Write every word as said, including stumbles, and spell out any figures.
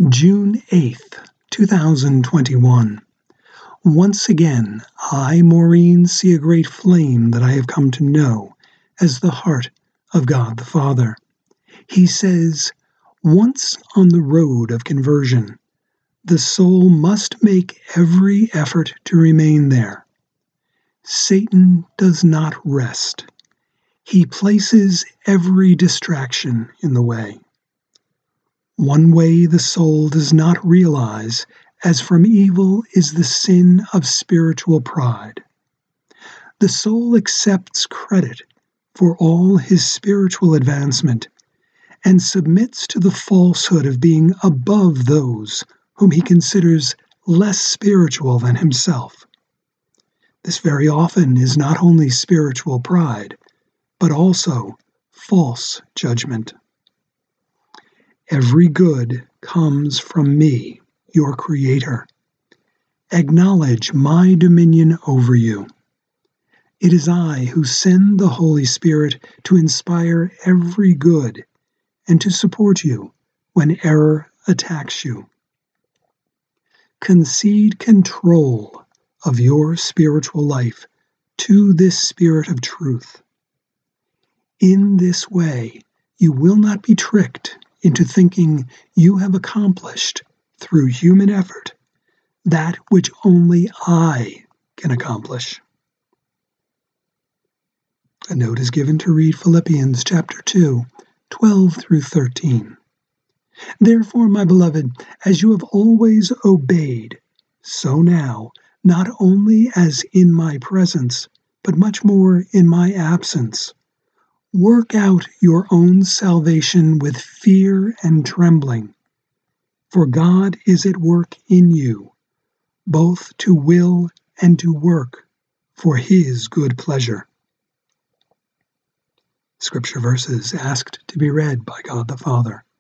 June eighth, two thousand twenty-one. Once again, I, Maureen, see a great flame that I have come to know as the heart of God the Father. He says, once on the road of conversion, the soul must make every effort to remain there. Satan does not rest. He places every distraction in the way. One way the soul does not realize as from evil is the sin of spiritual pride. The soul accepts credit for all his spiritual advancement and submits to the falsehood of being above those whom he considers less spiritual than himself. This very often is not only spiritual pride, but also false judgment. Every good comes from me, your Creator. Acknowledge my dominion over you. It is I who send the Holy Spirit to inspire every good and to support you when error attacks you. Concede control of your spiritual life to this Spirit of truth. In this way, you will not be tricked into thinking you have accomplished, through human effort, that which only I can accomplish. A note is given to read Philippians chapter two, twelve through thirteen. Therefore, my beloved, as you have always obeyed, so now, not only as in my presence, but much more in my absence, work out your own salvation with fear and trembling, for God is at work in you, both to will and to work for his good pleasure. Scripture verses asked to be read by God the Father.